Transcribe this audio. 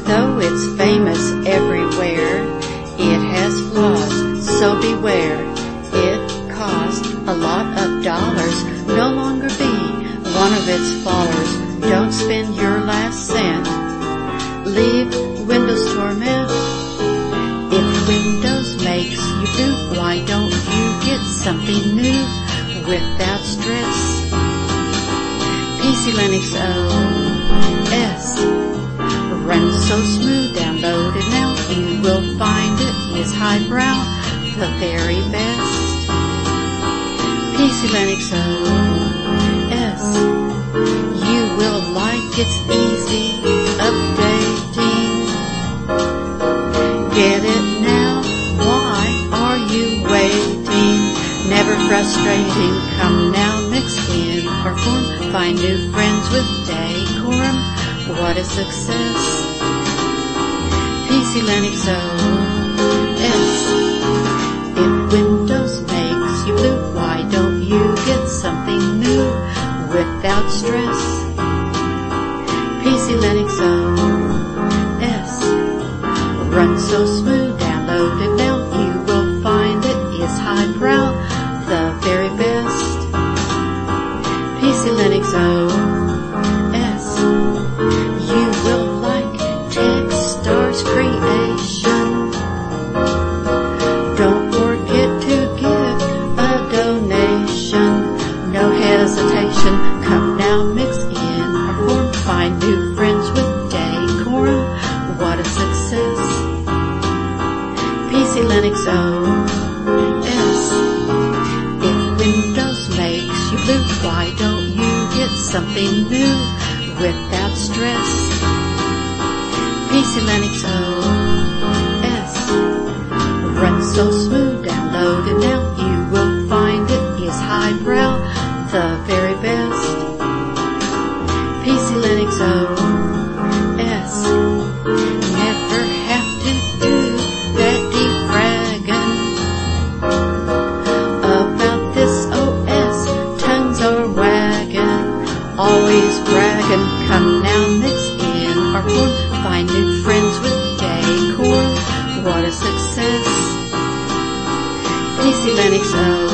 Though it's famous everywhere, it has flaws, so beware. It cost a lot of dollars, no longer be one of its followers. Don't spend your last cent, leave Windows torment. If Windows makes you blue, why don't you get something new without stress? PC Linux OS runs so smooth, download it now. You will find it is highbrow, the very best. PC Linux OS, you will like it's easy updating. Get it now, why are you waiting? Never frustrating, come now, mix in or form. Find new friends with Decorum, what is success? PC Linux OS, if Windows makes you blue, why don't you get something new without stress? PC Linux OS runs so smooth, download it now. You will find it is highbrow, the very best. PC Linux OS, you will like Techstars creation. Don't forget to give a donation, no hesitation. Come now, mix in or form. Find new friends with Decorum, what a success. PC Linux OS, if Windows makes you blue, why don't you get something new without stress? PC Linux OS runs so smooth, download it now. You will find it is highbrow, the very best. PC Linux OS, never have to do that defragging. About this OS, tongues are wagging, always bragging. Come now, mix in or form. Find new friends with Decorum, what a success. PC Linux OS.